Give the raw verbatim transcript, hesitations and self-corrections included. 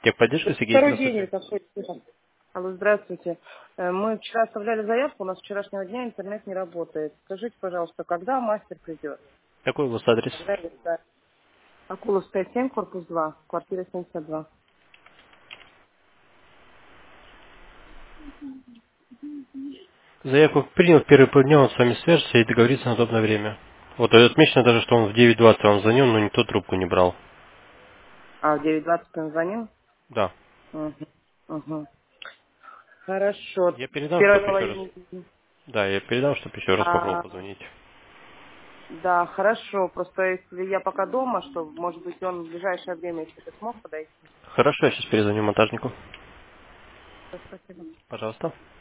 Техподдержка, Сергей, Второй день здравствуйте. это что? Алло, здравствуйте. Э, Мы вчера оставляли заявку, у нас с вчерашнего дня интернет не работает. Скажите, пожалуйста, когда мастер придет? Какой у вас адрес? Когда я ждать? Акуловская семь, корпус два, квартира семьдесят два. Заявку принял, в первый дня он с вами свяжется и договорится на удобное время. Вот и отмечено даже, что он в девять двадцать вам звонил, но никто трубку не брал. А, в девять двадцать он звонил? Да. Угу. Угу. Хорошо. Я В передам, первой чтобы еще раз... половине дня. Да, я передам, чтобы еще раз попробовал А, позвонить. да, хорошо. Просто если я пока дома, что, может быть, он в ближайшее время еще бы смог подойти. Хорошо, я сейчас перезвоню монтажнику. Спасибо. Пожалуйста.